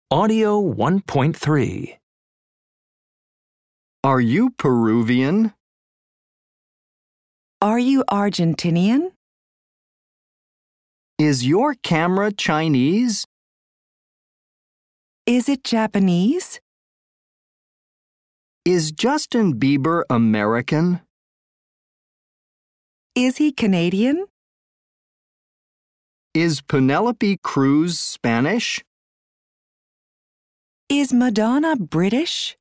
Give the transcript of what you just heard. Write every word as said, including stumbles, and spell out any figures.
Audio one point three. Are you Peruvian? Are you Argentinian? Is your camera Chinese? Is it Japanese? Is Justin Bieber American? Is he Canadian? Is Penelope Cruz Spanish? Is Madonna British?